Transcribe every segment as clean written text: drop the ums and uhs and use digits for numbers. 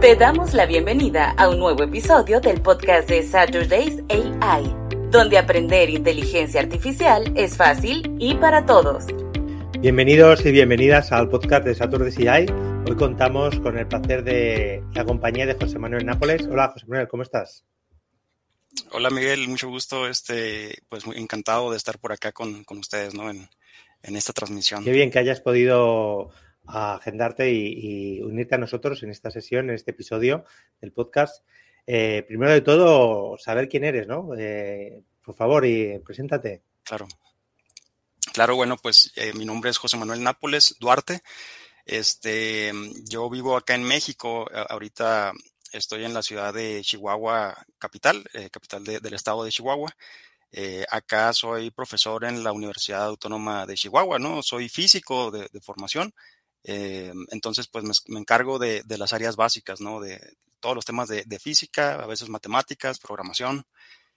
Te damos la bienvenida a un nuevo episodio del podcast de Saturdays AI, donde aprender inteligencia artificial es fácil y para todos. Bienvenidos y bienvenidas al podcast de Saturdays AI. Hoy contamos con el placer de la compañía de José Manuel Nápoles. Hola, José Manuel, ¿cómo estás? Hola, Miguel, mucho gusto. Pues muy encantado de estar por acá con ustedes, ¿no? En esta transmisión. Qué bien que hayas podido agendarte y unirte a nosotros en esta sesión, en este episodio del podcast. Primero de todo, saber quién eres, ¿no? Por favor, y preséntate. Claro, bueno, pues mi nombre es José Manuel Nápoles Duarte. Yo vivo acá en México. Ahorita estoy en la ciudad de Chihuahua, capital del estado de Chihuahua. Acá soy profesor en la Universidad Autónoma de Chihuahua, ¿no? Soy físico de formación. Entonces, pues me encargo de las áreas básicas, ¿no? De todos los temas de física, a veces matemáticas, programación.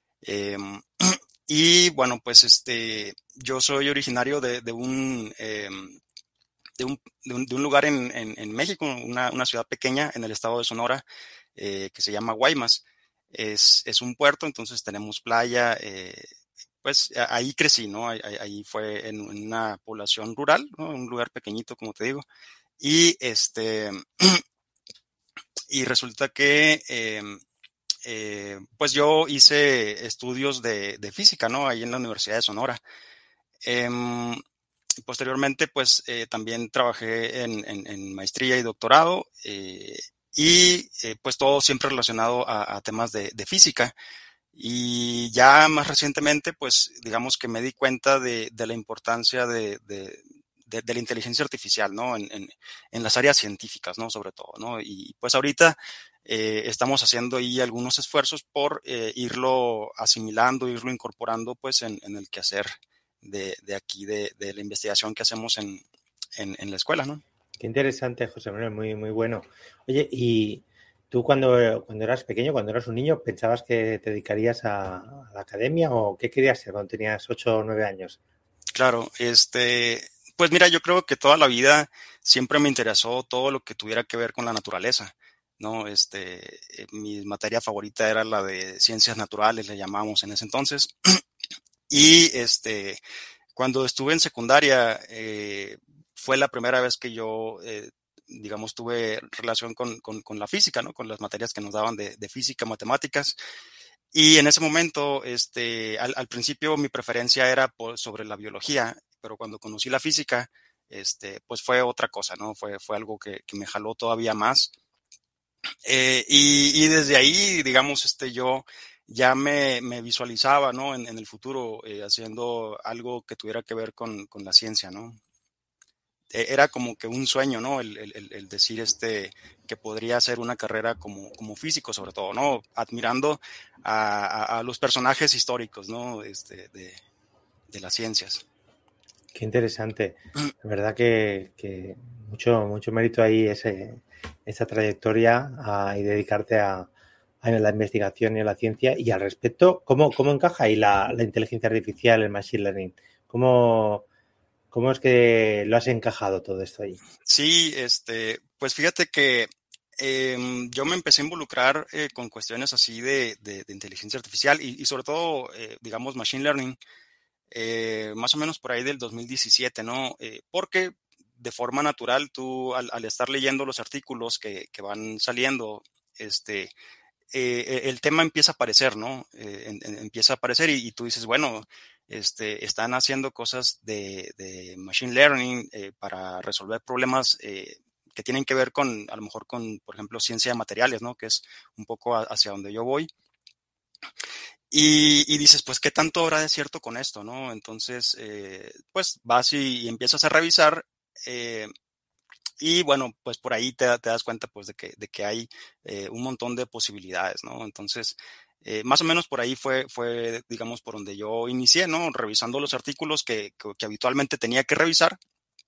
Y bueno, pues yo soy originario de un lugar en México, una ciudad pequeña en el estado de Sonora, que se llama Guaymas. Es un puerto, entonces tenemos playa. Pues ahí crecí, ¿no? Ahí fue en una población rural, ¿no? Un lugar pequeñito, como te digo. Y y resulta que pues yo hice estudios de física, ¿no? Ahí en la Universidad de Sonora. Posteriormente, pues también trabajé en maestría y doctorado, pues todo siempre relacionado a temas de física. Y ya más recientemente, pues digamos que me di cuenta de la importancia de la inteligencia artificial, ¿no? En las áreas científicas, ¿no? Sobre todo, ¿no? Y pues ahorita estamos haciendo ahí algunos esfuerzos por irlo asimilando, irlo incorporando, pues en el quehacer de aquí, de la investigación que hacemos en la escuela, ¿no? Qué interesante, José Manuel, muy, muy bueno. Oye, y tú cuando eras pequeño, cuando eras un niño, ¿pensabas que te dedicarías a la academia o qué querías ser cuando tenías 8 o 9 años? Claro, pues mira, yo creo que toda la vida siempre me interesó todo lo que tuviera que ver con la naturaleza, ¿no? Mi materia favorita era la de ciencias naturales, le llamamos en ese entonces. Y cuando estuve en secundaria, fue la primera vez que yo, digamos, tuve relación con la física, ¿no? Con las materias que nos daban de física, matemáticas. Y en ese momento, al principio mi preferencia era sobre la biología, pero cuando conocí la física, pues fue otra cosa, ¿no? Fue algo que me jaló todavía más. Y desde ahí, digamos, yo ya me visualizaba, ¿no? En el futuro, haciendo algo que tuviera que ver con la ciencia, ¿no? Era como que un sueño, ¿no? El decir que podría hacer una carrera como físico, sobre todo, ¿no? Admirando a los personajes históricos, ¿no? De las ciencias. Qué interesante. La verdad que mucho mérito ahí esa trayectoria y dedicarte a la investigación y a la ciencia. Y al respecto, ¿cómo encaja ahí la inteligencia artificial, el machine learning? ¿Cómo es que lo has encajado todo esto ahí? Sí, pues fíjate que yo me empecé a involucrar con cuestiones así de inteligencia artificial y sobre todo, digamos, machine learning, más o menos por ahí del 2017, ¿no? Porque de forma natural tú, al estar leyendo los artículos que van saliendo, el tema empieza a aparecer, ¿no? Empieza a aparecer y tú dices, bueno, están haciendo cosas de machine learning para resolver problemas que tienen que ver a lo mejor con, por ejemplo, ciencia de materiales, ¿no? Que es un poco hacia donde yo voy. Y dices, pues, ¿qué tanto habrá de cierto con esto, no? Entonces, pues, vas y empiezas a revisar y bueno, pues por ahí te das cuenta pues de que hay un montón de posibilidades, ¿no? Entonces, más o menos por ahí fue, digamos, por donde yo inicié, ¿no? Revisando los artículos que habitualmente tenía que revisar.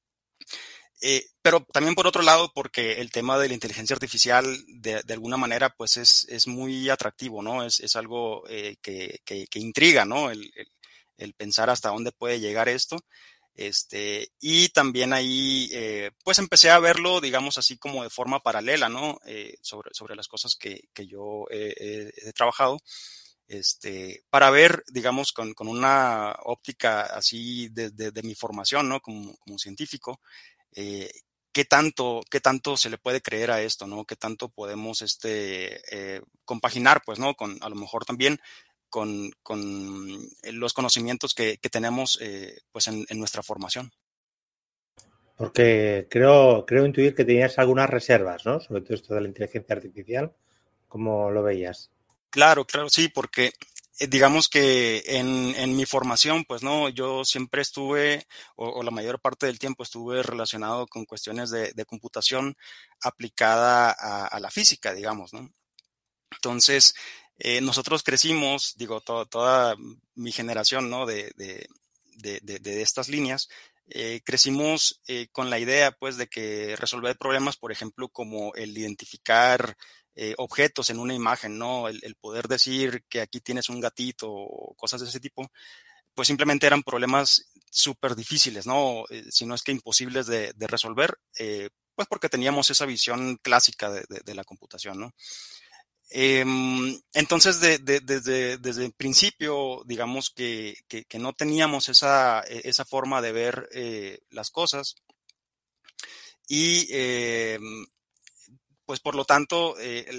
Pero también por otro lado, porque el tema de la inteligencia artificial de alguna manera pues es muy atractivo, ¿no? Es algo que intriga, ¿no? El pensar hasta dónde puede llegar esto. Y también ahí, pues empecé a verlo, digamos así como de forma paralela, ¿no? Sobre las cosas que yo he trabajado, para ver, digamos, con una óptica así de mi formación, ¿no? Como científico, qué tanto se le puede creer a esto, ¿no? Qué tanto podemos, compaginar, pues, ¿no? A lo mejor también con los conocimientos que tenemos, pues, en nuestra formación. Porque creo intuir que tenías algunas reservas, ¿no? Sobre todo esto de la inteligencia artificial. ¿Cómo lo veías? Claro, sí, porque digamos que en mi formación, pues no, yo siempre estuve, o la mayor parte del tiempo estuve relacionado con cuestiones de computación aplicada a la física, digamos, ¿no? Entonces, nosotros crecimos, digo, toda mi generación, ¿no? De estas líneas, crecimos con la idea, pues, de que resolver problemas, por ejemplo, como el identificar objetos en una imagen, ¿no? El poder decir que aquí tienes un gatito o cosas de ese tipo, pues simplemente eran problemas súper difíciles, ¿no? Si no es que imposibles de resolver, pues porque teníamos esa visión clásica de la computación, ¿no? Entonces, desde el principio, digamos que no teníamos esa forma de ver las cosas y pues por lo tanto,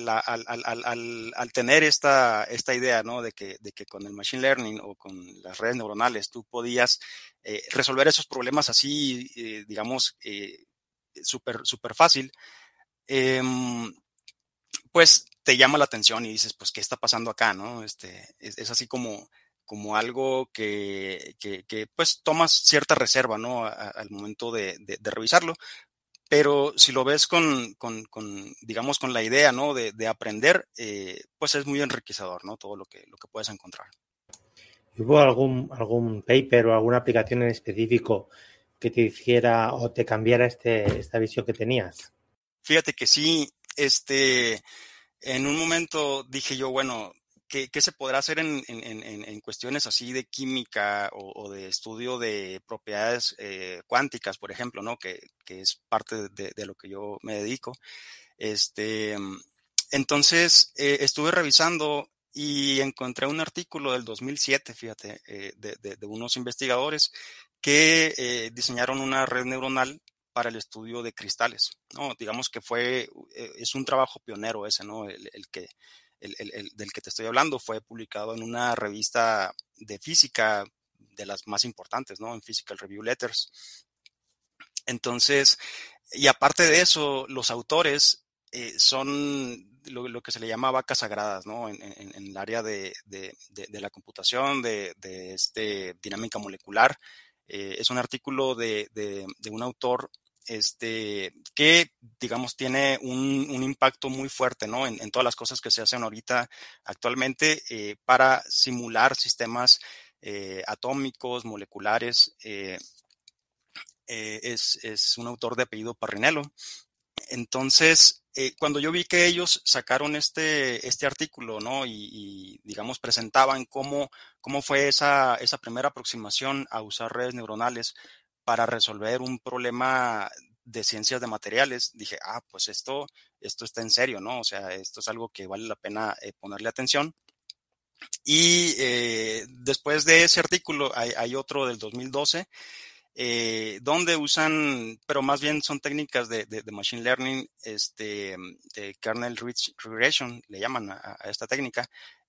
al tener esta idea, ¿no? de que con el machine learning o con las redes neuronales tú podías resolver esos problemas así, digamos, súper fácil, pues te llama la atención y dices, pues, ¿qué está pasando acá, no? Es así como algo que pues tomas cierta reserva, ¿no? Al momento de revisarlo. Pero si lo ves digamos, con la idea, ¿no? De aprender, pues es muy enriquecedor, ¿no? Todo lo que puedes encontrar. ¿Hubo algún paper o alguna aplicación en específico que te hiciera o te cambiara esta visión que tenías? Fíjate que sí, en un momento dije yo, bueno, ¿qué se podrá hacer en cuestiones así de química o de estudio de propiedades cuánticas, por ejemplo, ¿no? Que es parte de lo que yo me dedico. Entonces, estuve revisando y encontré un artículo del 2007, fíjate, de unos investigadores que diseñaron una red neuronal para el estudio de cristales, ¿no? Digamos que es un trabajo pionero ese, ¿no? Del que te estoy hablando fue publicado en una revista de física de las más importantes, ¿no? En Physical Review Letters. Entonces, y aparte de eso, los autores son lo que se le llama vacas sagradas, ¿no? En el área de la computación, de dinámica molecular. Es un artículo de un autor que, digamos, tiene un impacto muy fuerte, ¿no? En todas las cosas que se hacen ahorita actualmente para simular sistemas atómicos, moleculares. Es un autor de apellido Parrinello. Entonces, cuando yo vi que ellos sacaron este artículo, ¿no? Y digamos, presentaban cómo fue esa primera aproximación a usar redes neuronales para resolver un problema de ciencias de materiales, dije, pues esto está en serio, ¿no? O sea, esto es algo que vale la pena ponerle atención. Y después de ese artículo hay otro del 2012, donde usan, pero más bien son técnicas de machine learning, de kernel rich regression, le llaman a esta técnica,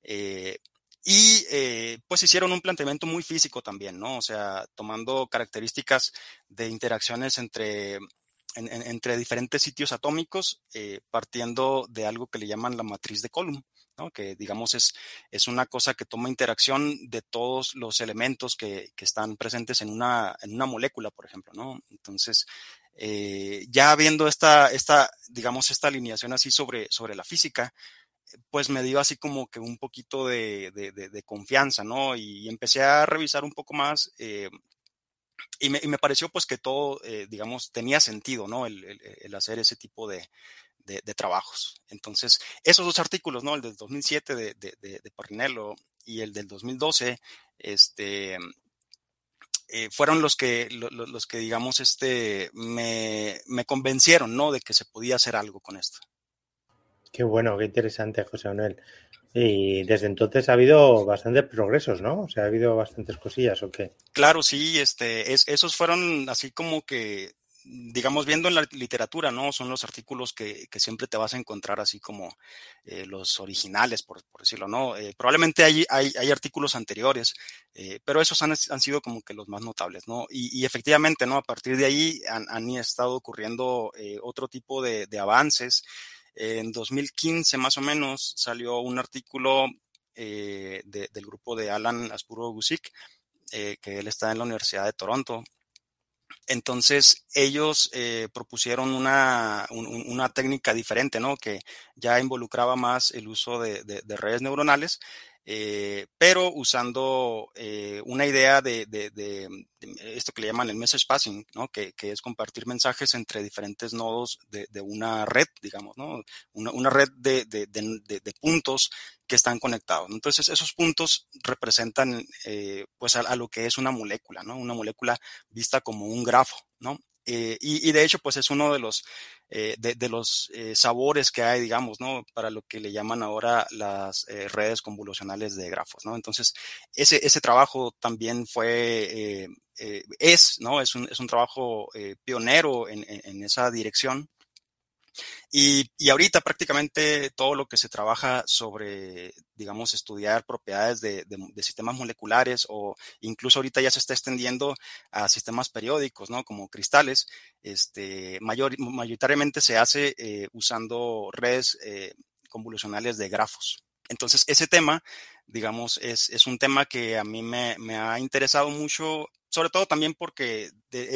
pues hicieron un planteamiento muy físico también, ¿no? O sea, tomando características de interacciones entre diferentes sitios atómicos, partiendo de algo que le llaman la matriz de Coulomb, ¿no? Que digamos es una cosa que toma interacción de todos los elementos que están presentes en una molécula, por ejemplo, ¿no? Entonces, ya viendo digamos, esta alineación así sobre la física, pues me dio así como que un poquito de confianza, ¿no? Y empecé a revisar un poco más, y me pareció pues que todo, digamos, tenía sentido, ¿no? El hacer ese tipo de trabajos. Entonces, esos dos artículos, ¿no? El del 2007 de Parrinello y el del 2012, fueron los que digamos, me convencieron, ¿no? De que se podía hacer algo con esto. Qué bueno, qué interesante, José Manuel. Y desde entonces ha habido bastantes progresos, ¿no? O sea, ha habido bastantes cosillas, ¿o qué? Claro, sí, esos fueron así como que, digamos, viendo en la literatura, ¿no? Son los artículos que siempre te vas a encontrar así como los originales, por decirlo, ¿no? Probablemente hay artículos anteriores, pero esos han sido como que los más notables, ¿no? Y efectivamente, ¿no? A partir de ahí han estado ocurriendo otro tipo de avances. En 2015 más o menos salió un artículo del grupo de Alan Aspuro-Guzik, que él está en la Universidad de Toronto. Entonces ellos propusieron una técnica diferente, ¿no? Que ya involucraba más el uso de redes neuronales, pero usando una idea de esto que le llaman el message passing, ¿no? Que es compartir mensajes entre diferentes nodos de una red, digamos, ¿no? Una red de puntos que están conectados. Entonces esos puntos representan pues a lo que es una molécula, ¿no? Una molécula vista como un grafo, ¿no? Y de hecho, pues es uno de los sabores que hay, digamos, ¿no? Para lo que le llaman ahora las redes convolucionales de grafos, ¿no? Entonces, ese trabajo también fue, ¿no? Es un trabajo pionero en esa dirección. Y ahorita prácticamente todo lo que se trabaja sobre, digamos, estudiar propiedades de sistemas moleculares, o incluso ahorita ya se está extendiendo a sistemas periódicos, ¿no? Como cristales, mayoritariamente se hace usando redes convolucionales de grafos. Entonces, ese tema, digamos, es un tema que a mí me ha interesado mucho, sobre todo también porque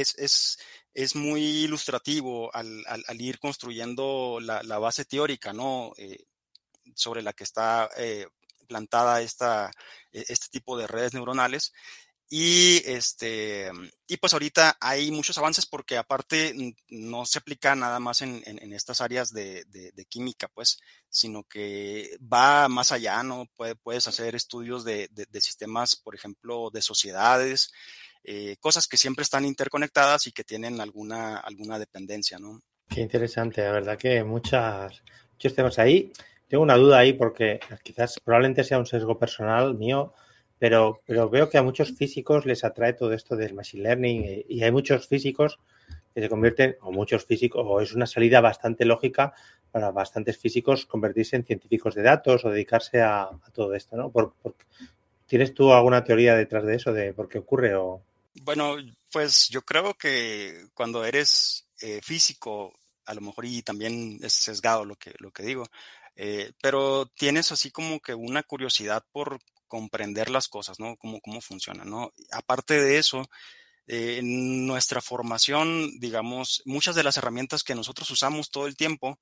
es muy ilustrativo al ir construyendo la base teórica, ¿no? Sobre la que está plantada este tipo de redes neuronales. Y pues ahorita hay muchos avances porque aparte no se aplica nada más en estas áreas de química, pues, sino que va más allá, ¿no? Puedes hacer estudios de sistemas, por ejemplo, de sociedades, cosas que siempre están interconectadas y que tienen alguna dependencia, ¿no? Qué interesante, la verdad que muchos temas ahí. Tengo una duda ahí porque quizás probablemente sea un sesgo personal mío, pero veo que a muchos físicos les atrae todo esto del machine learning y hay muchos físicos que se convierten, o es una salida bastante lógica para bastantes físicos convertirse en científicos de datos o dedicarse a todo esto, ¿no? ¿Tienes tú alguna teoría detrás de eso, de por qué ocurre? Bueno, pues yo creo que cuando eres físico, a lo mejor y también es sesgado lo que digo, pero tienes así como que una curiosidad por comprender las cosas, ¿no? Cómo funcionan, ¿no? Aparte de eso, en nuestra formación, digamos, muchas de las herramientas que nosotros usamos todo el tiempo,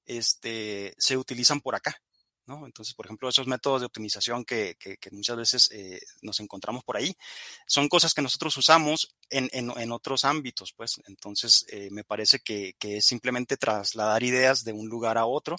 se utilizan por acá, ¿no? Entonces, por ejemplo, esos métodos de optimización que muchas veces nos encontramos por ahí, son cosas que nosotros usamos en otros ámbitos, pues. Entonces, me parece que es simplemente trasladar ideas de un lugar a otro.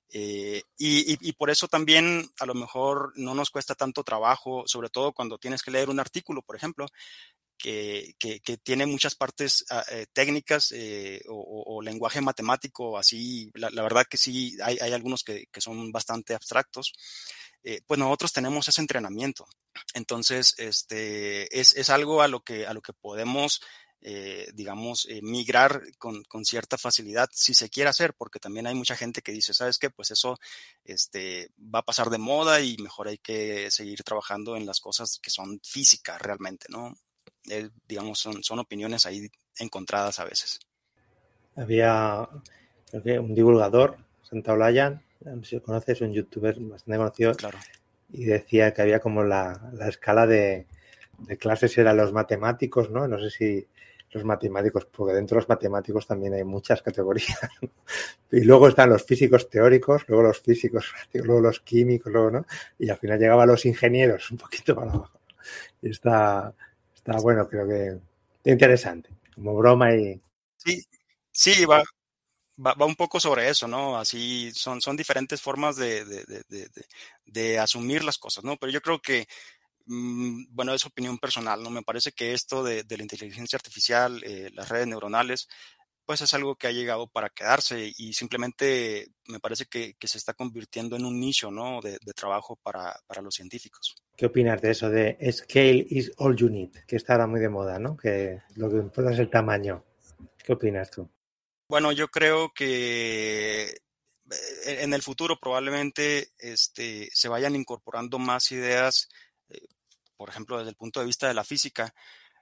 Y por eso también a lo mejor no nos cuesta tanto trabajo, sobre todo cuando tienes que leer un artículo, por ejemplo, que tiene muchas partes técnicas o lenguaje matemático, así, la verdad que sí, hay algunos que son bastante abstractos, pues nosotros tenemos ese entrenamiento. Entonces, es algo a lo que podemos, digamos, migrar con cierta facilidad, si se quiere hacer, porque también hay mucha gente que dice, ¿sabes qué? Pues eso va a pasar de moda y mejor hay que seguir trabajando en las cosas que son físicas realmente, ¿no? Digamos, son opiniones ahí encontradas a veces. Había, creo que un divulgador, Santaolayan, no sé si lo conoces, un youtuber bastante conocido, claro, y decía que había como la escala de clases eran los matemáticos, ¿no? No sé si los matemáticos, porque dentro de los matemáticos también hay muchas categorías, ¿no? Y luego están los físicos teóricos, luego los físicos prácticos, luego los químicos, luego, ¿no? Y al final llegaban los ingenieros un poquito para abajo. Y está bueno, creo que interesante, como broma y... Sí, va un poco sobre eso, ¿no? Así son diferentes formas de asumir las cosas, ¿no? Pero yo creo que bueno, es opinión personal, ¿no? Me parece que esto de la inteligencia artificial, las redes neuronales, pues es algo que ha llegado para quedarse y simplemente me parece que se está convirtiendo en un nicho, ¿no? de trabajo para los científicos. ¿Qué opinas de eso de scale is all you need? Que está ahora muy de moda, ¿no? Que lo que importa es el tamaño. ¿Qué opinas tú? Bueno, yo creo que en el futuro probablemente se vayan incorporando más ideas, por ejemplo, desde el punto de vista de la física,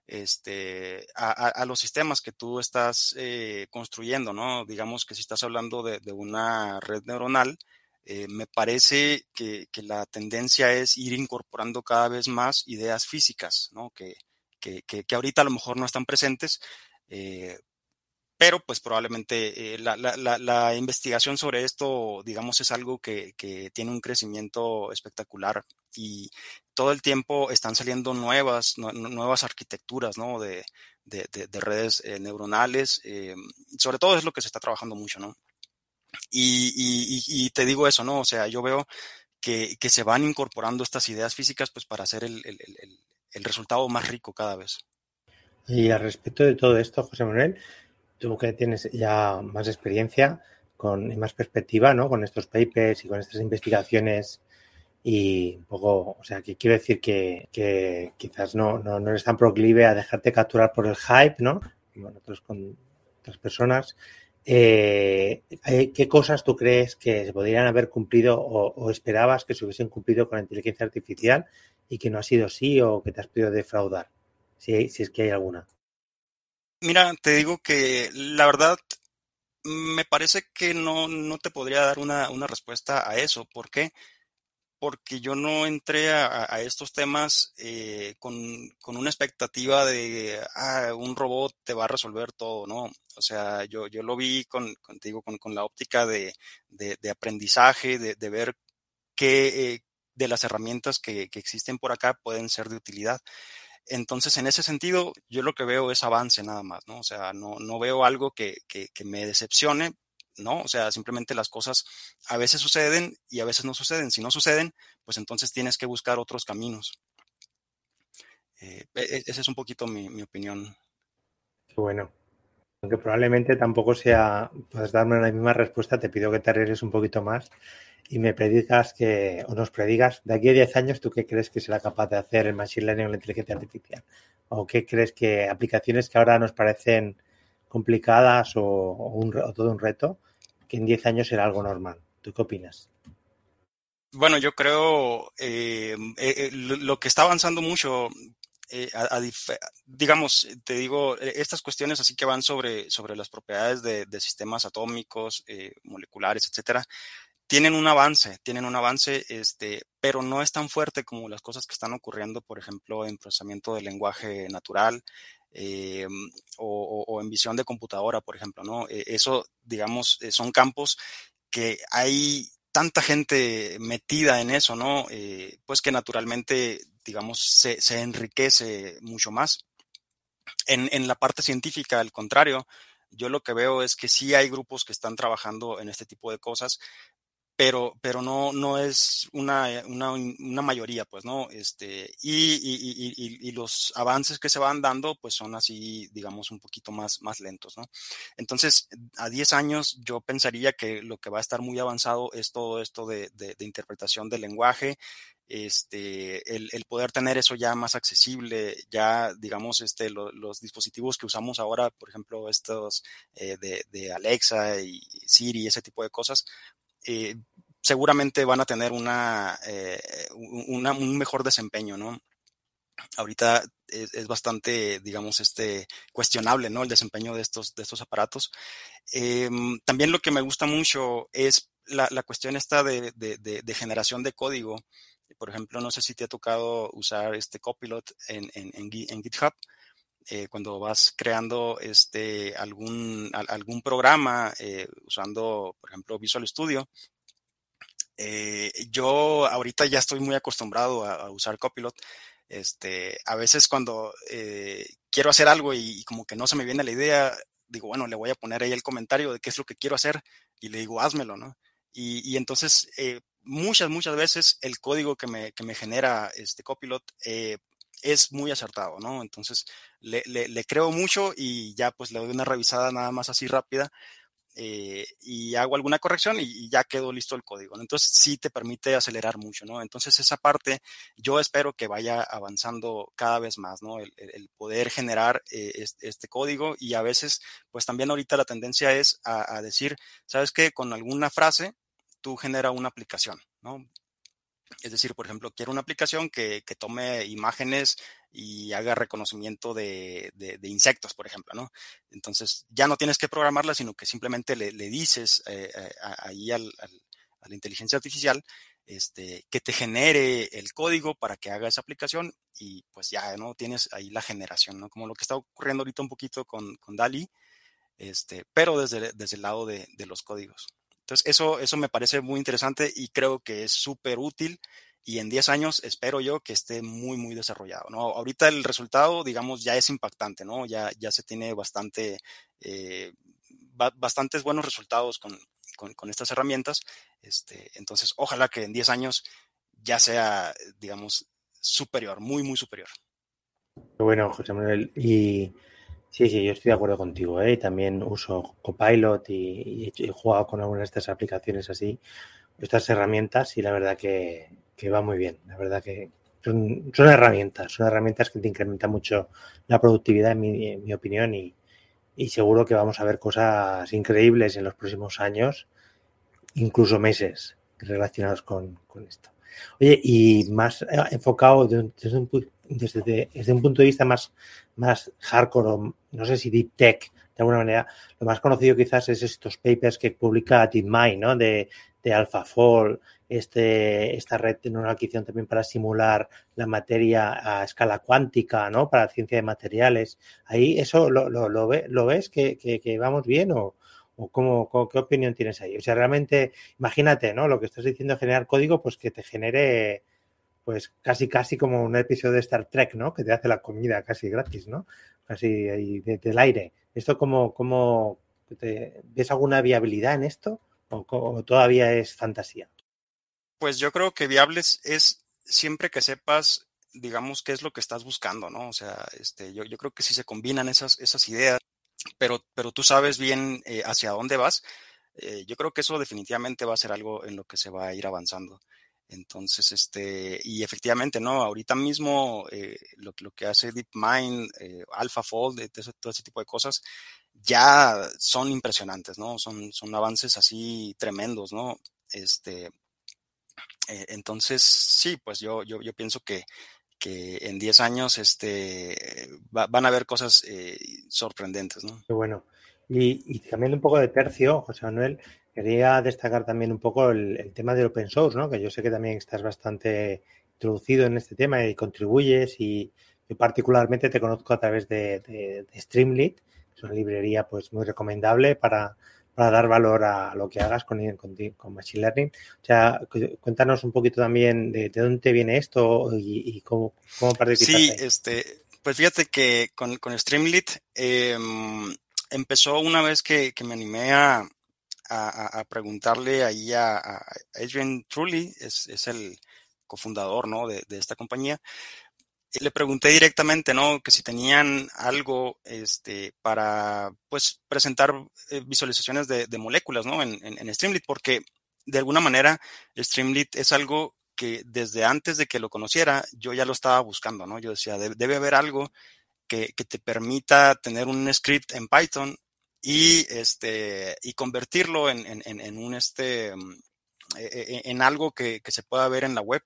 a los sistemas que tú estás construyendo, ¿no? Digamos que si estás hablando de una red neuronal, me parece que la tendencia es ir incorporando cada vez más ideas físicas, ¿no? Que ahorita a lo mejor no están presentes, pero pues probablemente la investigación sobre esto, digamos, es algo que tiene un crecimiento espectacular y todo el tiempo están saliendo nuevas arquitecturas, ¿no? de redes neuronales. Sobre todo es lo que se está trabajando mucho, ¿no? Y te digo eso, ¿no? O sea, yo veo que se van incorporando estas ideas físicas pues para hacer el resultado más rico cada vez. Y al respecto de todo esto, José Manuel, tú que tienes ya más experiencia y más perspectiva, ¿no? Con estos papers y con estas investigaciones y un poco, o sea, que quiero decir que quizás no eres tan proclive a dejarte capturar por el hype, ¿no? Como nosotros con otras personas. ¿Qué cosas tú crees que se podrían haber cumplido o esperabas que se hubiesen cumplido con la inteligencia artificial y que no ha sido así o que te has podido defraudar? Si es que hay alguna. Mira, te digo que la verdad me parece que no te podría dar una respuesta a eso. ¿Por qué? Porque yo no entré a estos temas con una expectativa de un robot te va a resolver todo, ¿no? O sea, yo lo vi con la óptica de aprendizaje, de ver qué de las herramientas que existen por acá pueden ser de utilidad. Entonces, en ese sentido, yo lo que veo es avance nada más, ¿no? O sea, no veo algo que me decepcione, ¿no? O sea, simplemente las cosas a veces suceden y a veces no suceden. Si no suceden, pues entonces tienes que buscar otros caminos. Esa es un poquito mi opinión. Bueno, aunque probablemente tampoco puedes darme la misma respuesta, te pido que te arriesgues un poquito más y nos predigas, de aquí a 10 años, ¿tú qué crees que será capaz de hacer el Machine Learning o la inteligencia artificial? ¿O qué crees que aplicaciones que ahora nos parecen complicadas o todo un reto, que en 10 años será algo normal? ¿Tú qué opinas? Bueno, yo creo lo que está avanzando mucho, digamos, te digo, estas cuestiones así que van sobre las propiedades de sistemas atómicos, moleculares, etcétera, tienen un avance, pero no es tan fuerte como las cosas que están ocurriendo, por ejemplo, en procesamiento del lenguaje natural eh, o en visión de computadora, por ejemplo, ¿no? Eso, digamos, son campos que hay tanta gente metida en eso, ¿no? Pues que naturalmente, digamos, se enriquece mucho más. En la parte científica, al contrario, yo lo que veo es que sí hay grupos que están trabajando en este tipo de cosas, pero no es una mayoría, pues, ¿no? Y los avances que se van dando, pues son así, digamos, un poquito más lentos, ¿no? Entonces, a 10 años yo pensaría que lo que va a estar muy avanzado es todo esto de interpretación del lenguaje, el poder tener eso ya más accesible, ya, digamos, los dispositivos que usamos ahora, por ejemplo, estos de Alexa y Siri, ese tipo de cosas, seguramente van a tener un mejor desempeño, ¿no? Ahorita es bastante, digamos, cuestionable, ¿no? El desempeño de estos aparatos. También lo que me gusta mucho es la cuestión esta de generación de código. Por ejemplo, no sé si te ha tocado usar este Copilot en GitHub. Cuando vas creando algún programa usando, por ejemplo, Visual Studio. Yo ahorita ya estoy muy acostumbrado a usar Copilot. A veces cuando quiero hacer algo y como que no se me viene la idea, digo, bueno, le voy a poner ahí el comentario de qué es lo que quiero hacer y le digo, házmelo, ¿no? Y entonces muchas veces el código que me genera Copilot es muy acertado, ¿no? Entonces le creo mucho y ya pues le doy una revisada nada más así rápida y hago alguna corrección y ya quedó listo el código, ¿no? Entonces sí te permite acelerar mucho, ¿no? Entonces esa parte yo espero que vaya avanzando cada vez más, ¿no? El poder generar este código y a veces pues también ahorita la tendencia es a decir, ¿sabes qué? Con alguna frase tú genera una aplicación, ¿no? Es decir, por ejemplo, quiero una aplicación que tome imágenes y haga reconocimiento de insectos, por ejemplo, ¿no? Entonces, ya no tienes que programarla, sino que simplemente le dices ahí a la inteligencia artificial que te genere el código para que haga esa aplicación y pues ya, ¿no? Tienes ahí la generación, ¿no? Como lo que está ocurriendo ahorita un poquito con DALL-E, pero desde el lado de los códigos. Entonces, eso me parece muy interesante y creo que es súper útil y en 10 años espero yo que esté muy, muy desarrollado, ¿no? Ahorita el resultado, digamos, ya es impactante, ¿no? Ya se tiene bastantes buenos resultados con estas herramientas. Entonces, ojalá que en 10 años ya sea, digamos, superior, muy, muy superior. Bueno, José Manuel, y sí, yo estoy de acuerdo contigo, ¿eh? También uso Copilot y he jugado con algunas de estas aplicaciones así, estas herramientas, y la verdad que va muy bien. La verdad que son herramientas que te incrementan mucho la productividad, en mi opinión, y seguro que vamos a ver cosas increíbles en los próximos años, incluso meses, relacionados con esto. Oye, y más enfocado desde un punto de vista más hardcore, o no sé si deep tech, de alguna manera, lo más conocido quizás es estos papers que publica DeepMind, ¿no? De AlphaFold, esta red neuronal que hicieron también para simular la materia a escala cuántica, ¿no? Para ciencia de materiales. Ahí, ¿eso lo ves que vamos bien o qué opinión tienes ahí? O sea, realmente, imagínate, ¿no? Lo que estás diciendo, generar código, pues que te genere, pues casi como un episodio de Star Trek, ¿no? Que te hace la comida casi gratis, ¿no? Casi ahí del aire. ¿Esto cómo ves alguna viabilidad en esto o todavía es fantasía? Pues yo creo que viables es siempre que sepas, digamos, qué es lo que estás buscando, ¿no? O sea, yo creo que si se combinan esas ideas, pero tú sabes bien hacia dónde vas, yo creo que eso definitivamente va a ser algo en lo que se va a ir avanzando. Entonces, y efectivamente, ¿no? Ahorita mismo lo que hace DeepMind, AlphaFold, todo ese tipo de cosas, ya son impresionantes, ¿no? Son avances así tremendos, ¿no? Entonces, sí, pues yo pienso que en 10 años van a haber cosas sorprendentes, ¿no? Qué bueno. Y cambiando un poco de tercio, José Manuel, quería destacar también un poco el tema del open source, ¿no? Que yo sé que también estás bastante introducido en este tema y contribuyes, y yo particularmente te conozco a través de Streamlit, que es una librería pues muy recomendable para dar valor a lo que hagas con Machine Learning. O sea, cuéntanos un poquito también de dónde te viene esto y cómo participas Sí, ahí. pues fíjate que con Streamlit empezó una vez que me animé a preguntarle ahí a Adrian Truly, es el cofundador, ¿no? de esta compañía. Le pregunté directamente, ¿no? Que si tenían algo para pues presentar visualizaciones de moléculas, ¿no? En Streamlit, porque de alguna manera Streamlit es algo que desde antes de que lo conociera yo ya lo estaba buscando, ¿no? Yo decía, debe haber algo que te permita tener un script en Python y convertirlo en un en algo que se pueda ver en la web.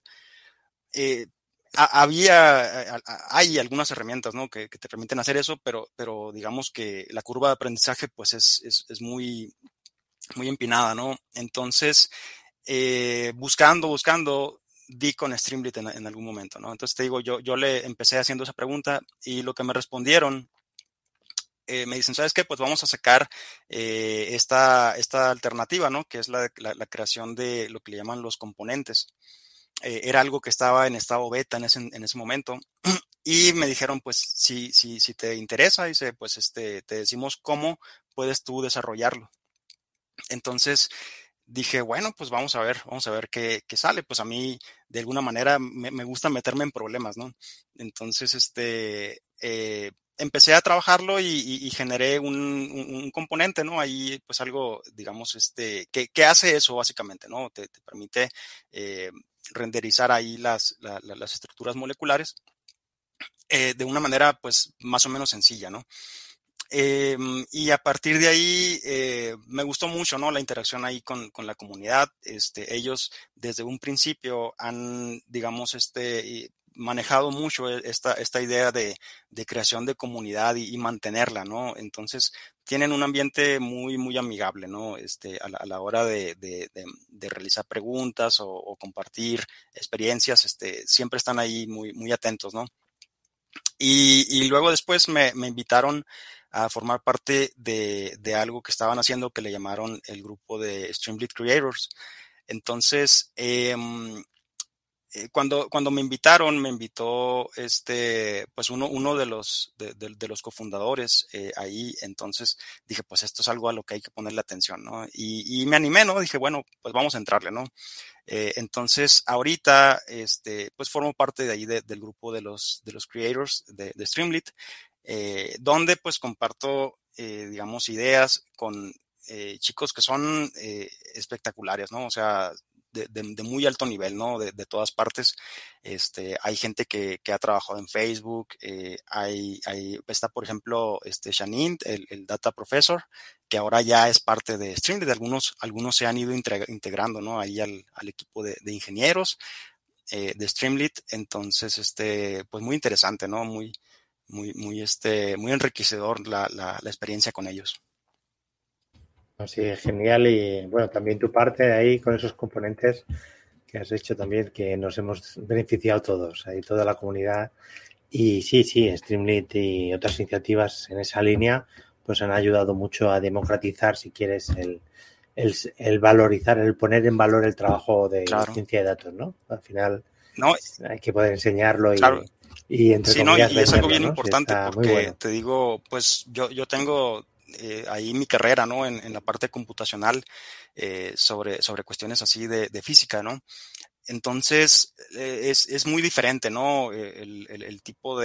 Hay algunas herramientas, ¿no? que te permiten hacer eso, pero digamos que la curva de aprendizaje pues es muy, muy empinada, ¿no? Entonces, buscando, di con Streamlit en algún momento, ¿no? Entonces te digo, yo le empecé haciendo esa pregunta y lo que me respondieron, me dicen, ¿sabes qué? Pues vamos a sacar esta alternativa, ¿no? Que es la creación de lo que le llaman los componentes. Era algo que estaba en estado beta en ese momento. Y me dijeron, pues, si te interesa, dice, pues, te decimos cómo puedes tú desarrollarlo. Entonces, dije, bueno, pues vamos a ver qué sale. Pues a mí, de alguna manera, me gusta meterme en problemas, ¿no? Entonces, empecé a trabajarlo y generé un componente, ¿no? Ahí, pues algo, digamos, que hace eso básicamente, ¿no? Te permite eh, renderizar ahí las estructuras moleculares de una manera, pues, más o menos sencilla, ¿no? Y a partir de ahí me gustó mucho, ¿no? La interacción ahí con la comunidad. Ellos desde un principio han, digamos, manejado mucho esta idea de creación de comunidad y mantenerla, ¿no? Entonces tienen un ambiente muy, muy amigable, ¿no? A la hora de realizar preguntas o compartir experiencias, siempre están ahí muy, muy atentos, ¿no? Y luego después me invitaron a formar parte de algo que estaban haciendo que le llamaron el grupo de Streamlit Creators. Entonces, cuando me invitaron, me invitó pues uno de los cofundadores ahí. Entonces dije, pues esto es algo a lo que hay que ponerle atención, ¿no? Y me animé, ¿no? Dije, bueno, pues vamos a entrarle, ¿no? Entonces, ahorita, pues formo parte de ahí del grupo de los creators de Streamlit, donde pues comparto, digamos, ideas con chicos que son espectaculares, ¿no? O sea, de muy alto nivel, ¿no? De todas partes. Hay gente que ha trabajado en Facebook, está, por ejemplo, Shanine, el Data Professor, que ahora ya es parte de Streamlit. Algunos se han ido integrando, ¿no? Ahí al equipo de ingenieros de Streamlit. Entonces, pues muy interesante, ¿no? Muy enriquecedor la experiencia con ellos. Así es genial y bueno, también tu parte ahí con esos componentes que has hecho también, que nos hemos beneficiado todos, ahí toda la comunidad. Y sí, Streamlit y otras iniciativas en esa línea pues han ayudado mucho a democratizar, si quieres, el valorizar, el poner en valor el trabajo de ciencia de datos, ¿no? Al final no, hay que poder enseñarlo claro. y entre Sí, comillas y es algo venderlo, bien ¿no? importante Está muy porque bueno. te digo, pues yo tengo ahí mi carrera, ¿no? En la parte computacional sobre cuestiones así de física, ¿no? Entonces, es muy diferente, ¿no? El tipo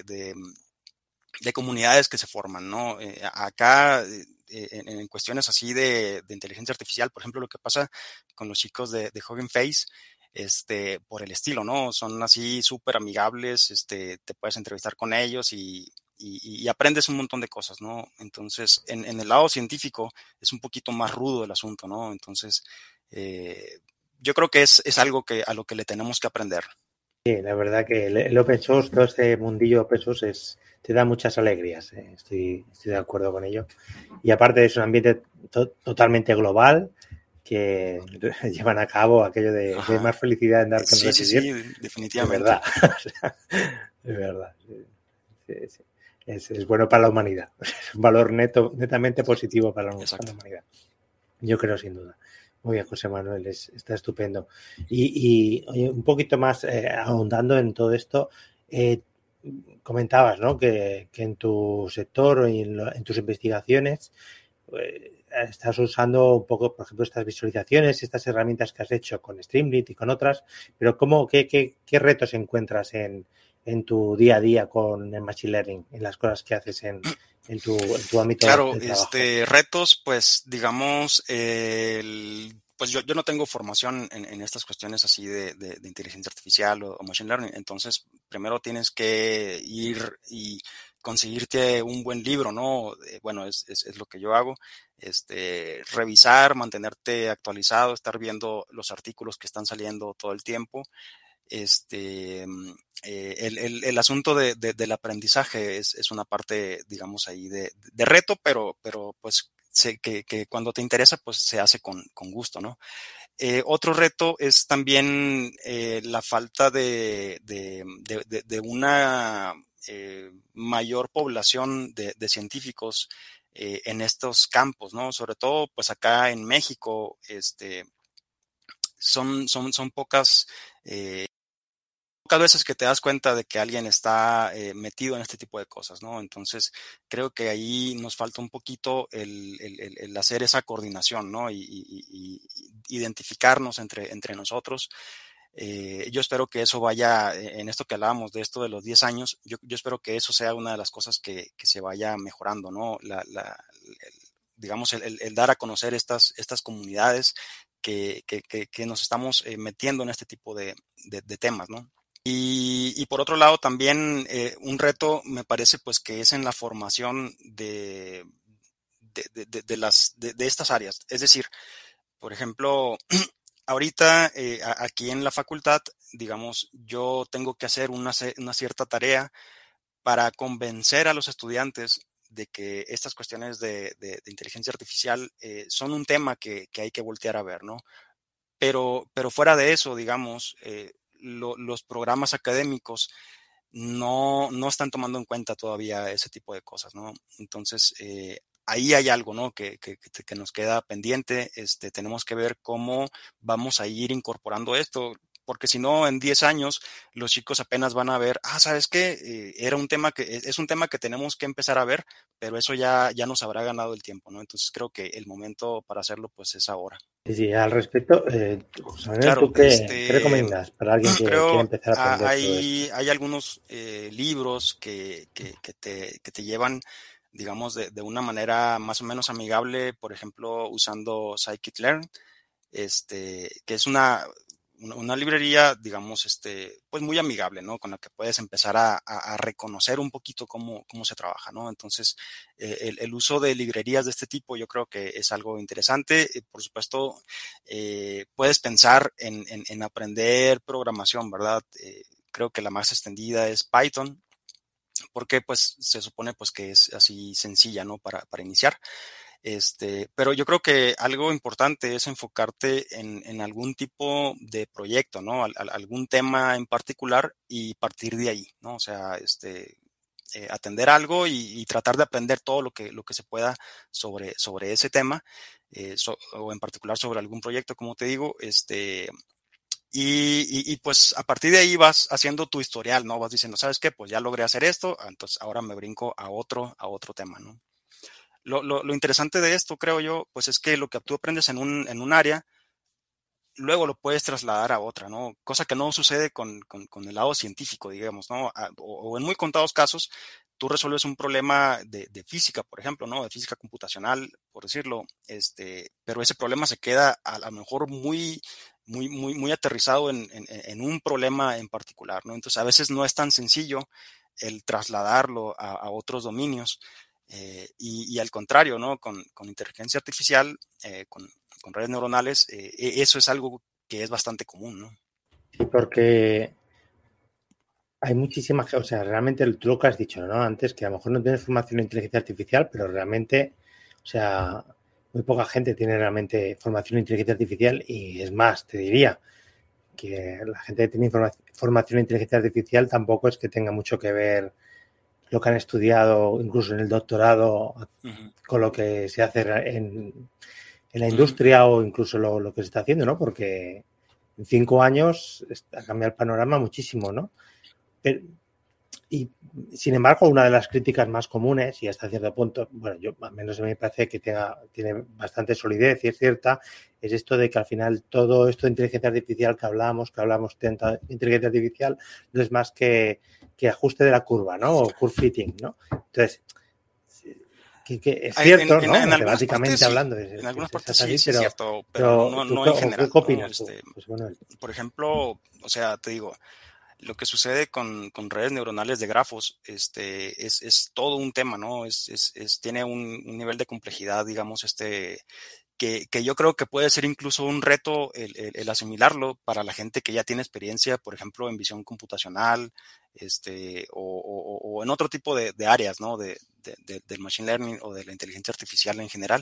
de comunidades que se forman, ¿no? Acá, en cuestiones así de inteligencia artificial, por ejemplo, lo que pasa con los chicos de Hugging Face, por el estilo, ¿no? Son así súper amigables, te puedes entrevistar con ellos y aprendes un montón de cosas, ¿no? Entonces, en el lado científico es un poquito más rudo el asunto, ¿no? Entonces, yo creo que es algo a lo que le tenemos que aprender. Sí, la verdad que el open source, todo este mundillo open source te da muchas alegrías. Estoy de acuerdo con ello. Y aparte es un ambiente totalmente global que llevan a cabo aquello de más felicidad en dar que en recibir. Sí, definitivamente. De verdad. De verdad. Sí. Es bueno para la humanidad. Es un valor netamente positivo para la humanidad. Yo creo, sin duda. Muy bien, José Manuel, está estupendo. Y oye, un poquito más ahondando en todo esto, comentabas, ¿no? Que en tu sector o en tus investigaciones estás usando un poco, por ejemplo, estas visualizaciones, estas herramientas que has hecho con Streamlit y con otras, pero ¿qué retos encuentras en tu día a día con el Machine Learning, en las cosas que haces en tu ámbito de trabajo? Retos, pues, digamos, pues yo no tengo formación en estas cuestiones así de inteligencia artificial o machine learning. Entonces, primero tienes que ir y conseguirte un buen libro, ¿no? Bueno, es lo que yo hago. Revisar, mantenerte actualizado, estar viendo los artículos que están saliendo todo el tiempo. El asunto del aprendizaje es una parte, digamos, ahí de reto, pero pues sé que cuando te interesa, pues se hace con gusto, ¿no? Otro reto es también la falta de una mayor población de científicos en estos campos, ¿no? Sobre todo, pues acá en México, son pocas pocas veces que te das cuenta de que alguien está metido en este tipo de cosas, ¿no? Entonces, creo que ahí nos falta un poquito el hacer esa coordinación, ¿no? Y identificarnos entre nosotros. Yo espero que eso vaya, en esto que hablábamos de esto de los 10 años, yo espero que eso sea una de las cosas que se vaya mejorando, ¿no? Digamos, el dar a conocer estas comunidades que nos estamos metiendo en este tipo de temas, ¿no? Y por otro lado, también un reto me parece pues que es en la formación de estas áreas. Es decir, por ejemplo, ahorita aquí en la facultad, digamos, yo tengo que hacer una cierta tarea para convencer a los estudiantes de que estas cuestiones de inteligencia artificial son un tema que hay que voltear a ver, ¿no? Pero fuera de eso, digamos, los programas académicos no están tomando en cuenta todavía ese tipo de cosas, ¿no? Entonces, ahí hay algo, ¿no? Que nos queda pendiente. Tenemos que ver cómo vamos a ir incorporando esto, porque si no, en 10 años, los chicos apenas van a ver, ¿sabes qué? Era un tema es un tema que tenemos que empezar a ver, pero eso ya nos habrá ganado el tiempo, ¿no? Entonces, creo que el momento para hacerlo, pues, es ahora. Sí, al respecto, José Manuel, Claro, ¿tú qué recomiendas para alguien que quiere creo empezar a aprender todo esto? hay algunos libros que te llevan, digamos, de una manera más o menos amigable, por ejemplo, usando Scikit-Learn, que es una librería, digamos, pues muy amigable, ¿no? Con la que puedes empezar a reconocer un poquito cómo se trabaja, ¿no? Entonces, el uso de librerías de este tipo yo creo que es algo interesante. Por supuesto, puedes pensar en aprender programación, ¿verdad? Creo que la más extendida es Python, porque pues se supone pues que es así sencilla, ¿no? Para iniciar. Pero yo creo que algo importante es enfocarte en algún tipo de proyecto, ¿no? Algún tema en particular y partir de ahí, ¿no? O sea, atender algo y tratar de aprender todo lo que se pueda sobre ese tema, o en particular sobre algún proyecto, como te digo, y pues a partir de ahí vas haciendo tu historial, ¿no? Vas diciendo, ¿sabes qué? Pues ya logré hacer esto, entonces ahora me brinco a otro tema, ¿no? Lo interesante de esto, creo yo, pues es que lo que tú aprendes en un área, luego lo puedes trasladar a otra, ¿no? Cosa que no sucede con el lado científico, digamos, ¿no? O en muy contados casos, tú resuelves un problema de física, por ejemplo, ¿no? De física computacional, por decirlo, pero ese problema se queda a lo mejor muy aterrizado en un problema en particular, ¿no? Entonces, a veces no es tan sencillo el trasladarlo a otros dominios. Y al contrario, ¿no? Con inteligencia artificial, con redes neuronales, eso es algo que es bastante común, ¿no? Sí, porque hay muchísimas, o sea, realmente tú lo que has dicho, ¿no? Antes, que a lo mejor no tienes formación en inteligencia artificial, pero realmente, o sea, muy poca gente tiene realmente formación en inteligencia artificial y es más, te diría que la gente que tiene formación en inteligencia artificial tampoco es que tenga mucho que ver lo que han estudiado, incluso en el doctorado, con lo que se hace en la industria o incluso lo que se está haciendo, ¿no? Porque en 5 años ha cambiado el panorama muchísimo, ¿no? Pero, y sin embargo, una de las críticas más comunes, y hasta cierto punto, bueno, yo al menos a mí me parece que tiene bastante solidez y es cierta, es esto de que al final todo esto de inteligencia artificial que hablamos de inteligencia artificial, no es más que ajuste de la curva, ¿no? O curve fitting, ¿no? Entonces, que es cierto, ¿no? Matemáticamente hablando. En algunas partes así, sí es cierto, pero no en general. ¿Qué opinas, ¿no? tú? Pues bueno, por ejemplo, o sea, te digo, lo que sucede con redes neuronales de grafos, es todo un tema, ¿no? Tiene un nivel de complejidad, digamos, que yo creo que puede ser incluso un reto el asimilarlo para la gente que ya tiene experiencia, por ejemplo, en visión computacional, o en otro tipo de áreas, ¿no? Del machine learning o de la inteligencia artificial en general.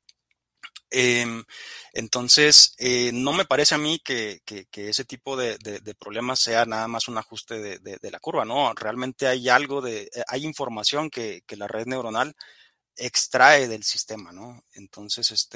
Entonces, no me parece a mí que ese tipo de problemas sea nada más un ajuste de la curva, ¿no? Realmente hay hay información que la red neuronal extrae del sistema, ¿no? Entonces,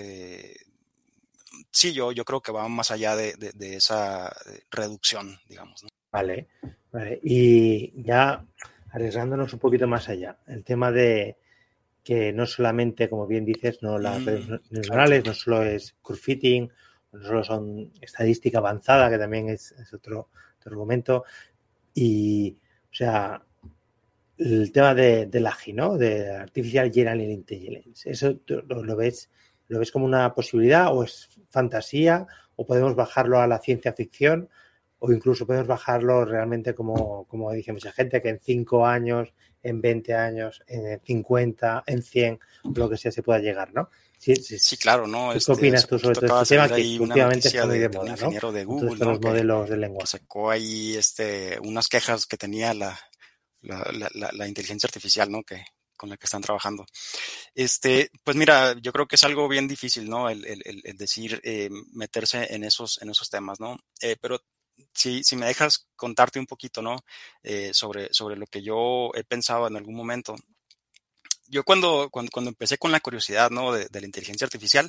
sí, yo creo que va más allá de esa reducción, digamos, ¿no? Vale. Vale, y ya arriesgándonos un poquito más allá, el tema de que no solamente, como bien dices, no las redes neuronales, no solo es curve fitting, no solo son estadística avanzada, que también es otro argumento, y, o sea, el tema de la AGI, ¿no? De Artificial General Intelligence, ¿eso lo ves como una posibilidad o es fantasía o podemos bajarlo a la ciencia ficción o incluso podemos bajarlo realmente como dice mucha gente, que en 5 años, en 20 años, en 50, en 100, lo que sea se pueda llegar, ¿no? Sí, claro, ¿no? ¿Qué opinas tú sobre todo este tema que últimamente está muy de moda, un ingeniero, ¿no? de Google, ¿no? Los modelos de lenguaje. Que sacó ahí unas quejas que tenía la inteligencia artificial, ¿no? Con la que están trabajando. Pues mira, yo creo que es algo bien difícil, ¿no? El decir, meterse en esos temas, ¿no? Pero si me dejas contarte un poquito, ¿no? Sobre lo que yo he pensado en algún momento. Yo cuando empecé con la curiosidad, ¿no? de la inteligencia artificial,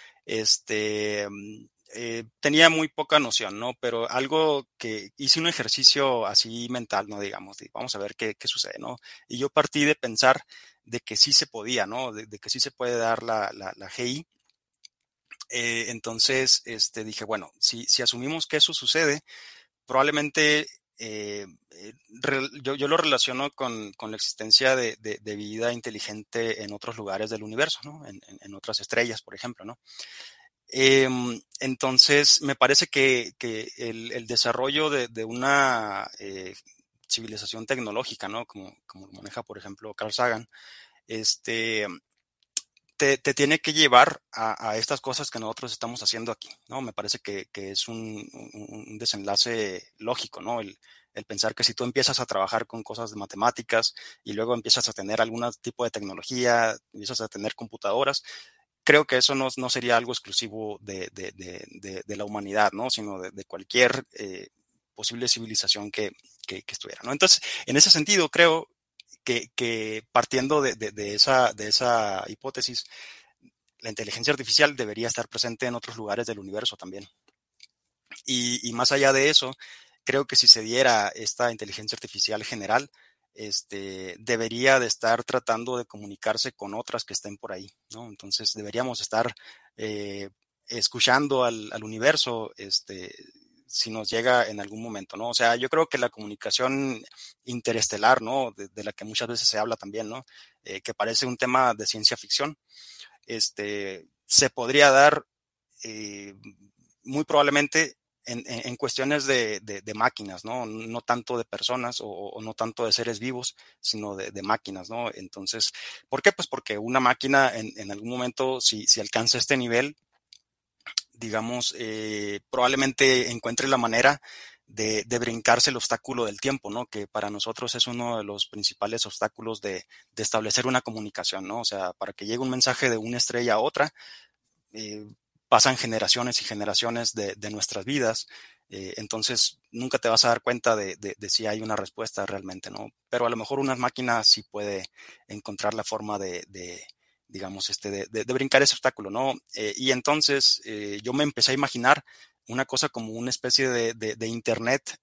tenía muy poca noción, ¿no? Pero algo que hice un ejercicio así mental, ¿no? Digamos, vamos a ver qué sucede, ¿no? Y yo partí de pensar de que sí se podía, ¿no? De que sí se puede dar la GI. Entonces, dije, bueno, si asumimos que eso sucede, probablemente yo lo relaciono con la existencia de vida inteligente en otros lugares del universo, ¿no? En otras estrellas, por ejemplo, ¿no? Entonces, me parece que el desarrollo de una civilización tecnológica, ¿no? Como maneja, por ejemplo, Carl Sagan, te tiene que llevar a estas cosas que nosotros estamos haciendo aquí, ¿no? Me parece que es un desenlace lógico, ¿no? El pensar que si tú empiezas a trabajar con cosas de matemáticas y luego empiezas a tener algún tipo de tecnología, empiezas a tener computadoras, creo que eso no sería algo exclusivo de la humanidad, ¿no? Sino de cualquier posible civilización que estuviera, ¿no? Entonces, en ese sentido, creo que partiendo de esa hipótesis, la inteligencia artificial debería estar presente en otros lugares del universo también. Y más allá de eso, creo que si se diera esta inteligencia artificial general, debería de estar tratando de comunicarse con otras que estén por ahí, ¿no? Entonces deberíamos estar escuchando al universo, si nos llega en algún momento, ¿no? O sea, yo creo que la comunicación interestelar, ¿no? De la que muchas veces se habla también, ¿no? Que parece un tema de ciencia ficción, se podría dar muy probablemente en cuestiones de máquinas, ¿no? No tanto de personas o no tanto de seres vivos, sino de máquinas, ¿no? Entonces, ¿por qué? Pues porque una máquina en algún momento, si alcanza este nivel, digamos, probablemente encuentre la manera de brincarse el obstáculo del tiempo, ¿no? Que para nosotros es uno de los principales obstáculos de establecer una comunicación, ¿no? O sea, para que llegue un mensaje de una estrella a otra, pasan generaciones y generaciones de nuestras vidas, entonces nunca te vas a dar cuenta de si hay una respuesta realmente, ¿no? Pero a lo mejor una máquina sí puede encontrar la forma digamos, de brincar ese obstáculo, ¿no? Y entonces yo me empecé a imaginar una cosa como una especie de internet,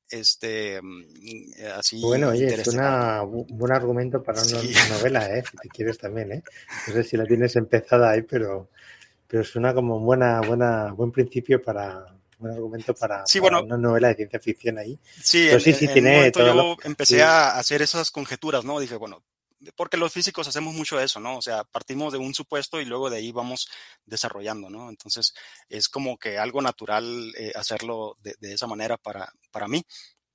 así. Bueno, oye, es un buen argumento para una novela, si te quieres también, No sé si la tienes empezada ahí, pero suena como un buen principio buen argumento para una novela de ciencia ficción ahí. Sí, pero sí tiene todo. Yo empecé a hacer esas conjeturas, ¿no? Dije, bueno, porque los físicos hacemos mucho eso, ¿no? O sea, partimos de un supuesto y luego de ahí vamos desarrollando, ¿no? Entonces, es como que algo natural hacerlo de esa manera para mí.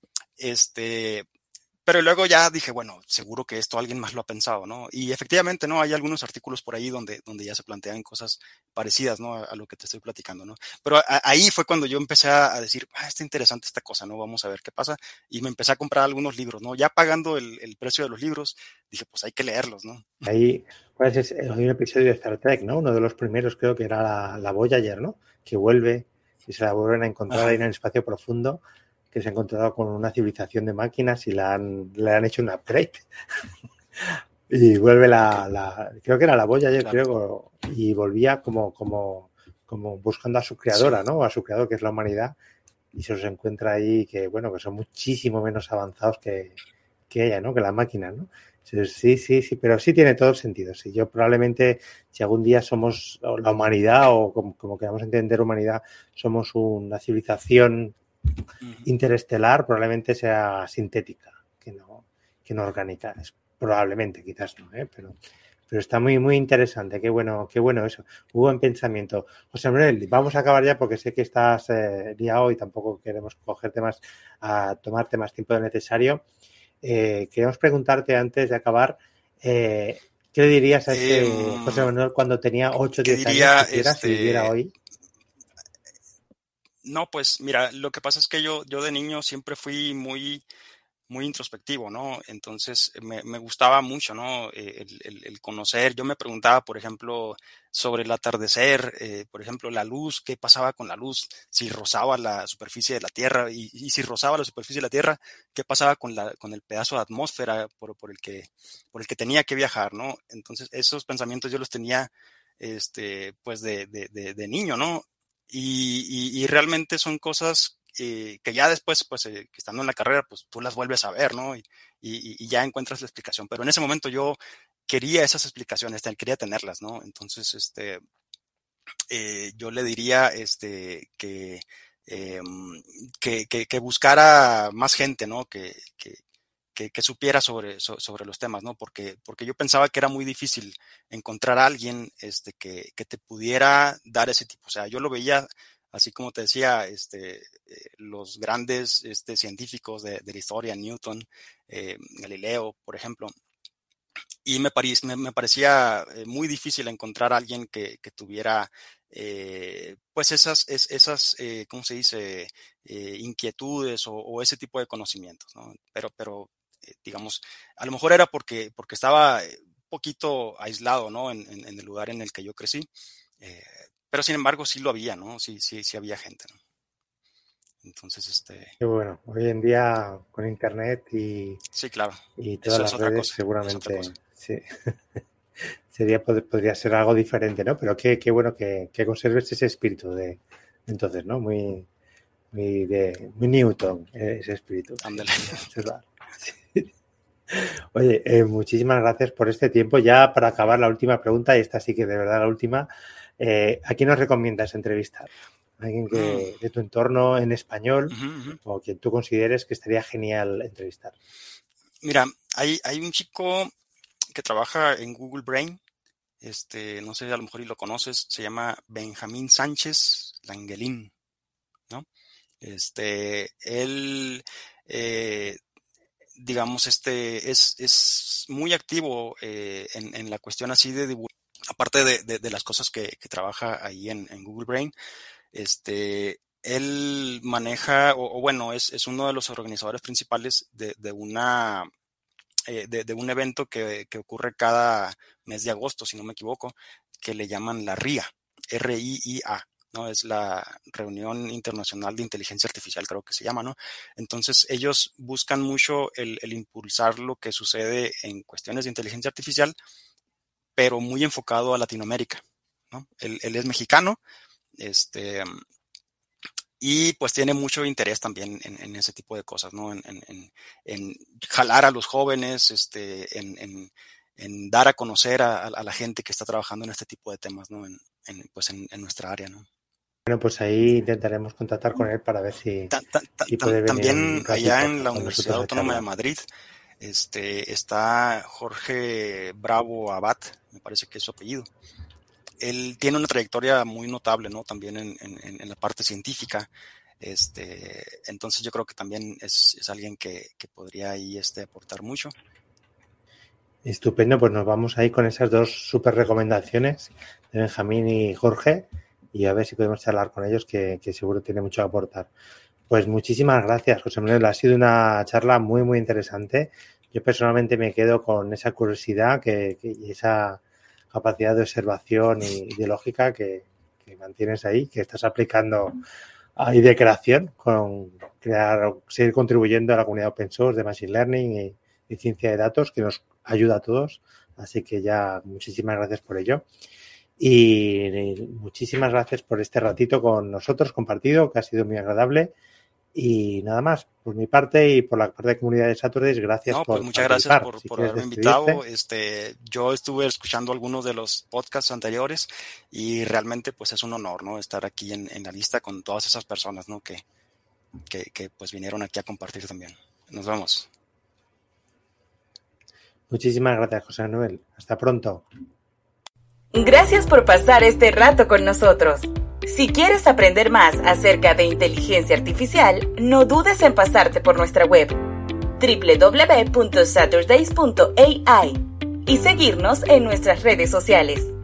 Pero luego ya dije, bueno, seguro que esto alguien más lo ha pensado, ¿no? Y efectivamente, ¿no? Hay algunos artículos por ahí donde ya se plantean cosas parecidas, ¿no? A lo que te estoy platicando, ¿no? Pero ahí fue cuando yo empecé a decir, está interesante esta cosa, ¿no? Vamos a ver qué pasa. Y me empecé a comprar algunos libros, ¿no? Ya pagando el precio de los libros, dije, pues hay que leerlos, ¿no? Ahí, hay un episodio de Star Trek, ¿no? Uno de los primeros creo que era la Voyager, ¿no? Que vuelve y se la vuelven a encontrar ahí en el espacio profundo, que se ha encontrado con una civilización de máquinas y le han hecho un upgrade. Y vuelve creo que era la Voyager, claro. Y volvía como buscando a su creadora, sí. ¿no? A su creador, que es la humanidad, y se los encuentra ahí que, bueno, que son muchísimo menos avanzados que ella, ¿no? Que la máquina, ¿no? Sí, pero sí tiene todo el sentido. Sí, yo probablemente, si algún día somos la humanidad o como queramos entender humanidad, somos una civilización interestelar, probablemente sea sintética, que no orgánica. Es probablemente, quizás no, pero está muy, muy interesante. Qué bueno eso. Muy buen pensamiento. José Manuel, vamos a acabar ya porque sé que estás liado y tampoco queremos tomarte más tiempo del necesario. Queremos preguntarte antes de acabar, ¿qué le dirías a José Manuel cuando tenía 8 o 10 años si viviera hoy? No, pues mira, lo que pasa es que yo de niño siempre fui muy introspectivo, ¿no? Entonces me gustaba mucho, ¿no? El conocer. Yo me preguntaba, por ejemplo, sobre el atardecer, por ejemplo, la luz, qué pasaba con la luz, si rozaba la superficie de la Tierra y si rozaba la superficie de la Tierra, qué pasaba con el pedazo de atmósfera por el que tenía que viajar, ¿no? Entonces esos pensamientos yo los tenía, pues de niño, ¿no? Y realmente son cosas que ya después, pues, que estando en la carrera, pues tú las vuelves a ver, ¿no? Y ya encuentras la explicación. Pero en ese momento yo quería esas explicaciones, quería tenerlas, ¿no? Entonces, yo le diría que buscara más gente, ¿no? Que supiera sobre los temas, ¿no? Porque yo pensaba que era muy difícil encontrar a alguien que te pudiera dar ese tipo. O sea, yo lo veía, así como te decía, los grandes científicos de la historia, Newton, Galileo, por ejemplo, y me parecía muy difícil encontrar a alguien que tuviera pues esas ¿cómo se dice? Inquietudes o ese tipo de conocimientos, ¿no? Pero digamos, a lo mejor era porque estaba un poquito aislado, ¿no? En el lugar en el que yo crecí. Pero sin embargo sí lo había, ¿no? Sí había gente, ¿no? Entonces, Qué bueno. Hoy en día con internet sí, claro. Y todas las redes cosa, seguramente sí. Podría ser algo diferente, ¿no? Pero qué bueno que conserves ese espíritu de entonces, ¿no? Muy Newton, ese espíritu. Ándale. Sí. Oye, muchísimas gracias por este tiempo. Ya para acabar la última pregunta, y esta sí que de verdad la última, ¿a quién nos recomiendas entrevistar? ¿Alguien de tu entorno en español o quien tú consideres que estaría genial entrevistar? Mira, hay un chico que trabaja en Google Brain, no sé, a lo mejor y lo conoces, se llama Benjamín Sánchez Langelín, ¿no? Él, digamos, es muy activo en la cuestión así de dibujo, aparte de las cosas que trabaja ahí en Google Brain. Él maneja, o bueno, es uno de los organizadores principales de un evento que ocurre cada mes de agosto, si no me equivoco, que le llaman la RIA, RIIA, ¿no? Es la Reunión Internacional de Inteligencia Artificial, creo que se llama, ¿no? Entonces, ellos buscan mucho el impulsar lo que sucede en cuestiones de inteligencia artificial, pero muy enfocado a Latinoamérica, ¿no? Él es mexicano, y pues tiene mucho interés también en ese tipo de cosas, ¿no? En jalar a los jóvenes, en dar a conocer a la gente que está trabajando en este tipo de temas, ¿no? En nuestra área, ¿no? Bueno, pues ahí intentaremos contactar con él para ver si puede venir también allá en la Universidad Autónoma de Madrid está Jorge Bravo Abad, me parece que es su apellido. Él tiene una trayectoria muy notable, ¿no? También en la parte científica. Entonces yo creo que también es alguien que podría ahí aportar mucho. Estupendo, pues nos vamos ahí con esas dos súper recomendaciones de Benjamín y Jorge y a ver si podemos charlar con ellos que seguro tiene mucho que aportar. Pues muchísimas gracias, José Manuel. Ha sido una charla muy, muy interesante. Yo personalmente me quedo con esa curiosidad y esa capacidad de observación y de lógica que mantienes ahí, que estás aplicando y de creación, seguir contribuyendo a la comunidad open source de Machine Learning y ciencia de datos, que nos ayuda a todos. Así que ya muchísimas gracias por ello. Y muchísimas gracias por este ratito con nosotros compartido, que ha sido muy agradable. Y nada más, por mi parte y por la parte de comunidad de Saturdays, gracias por pues muchas gracias por haberme invitado. Yo estuve escuchando algunos de los podcasts anteriores y realmente pues es un honor, ¿no? Estar aquí en la lista con todas esas personas, ¿no? Que pues vinieron aquí a compartir también. Nos vemos. Muchísimas gracias, José Manuel. Hasta pronto. Gracias por pasar este rato con nosotros. Si quieres aprender más acerca de inteligencia artificial, no dudes en pasarte por nuestra web www.saturdays.ai y seguirnos en nuestras redes sociales.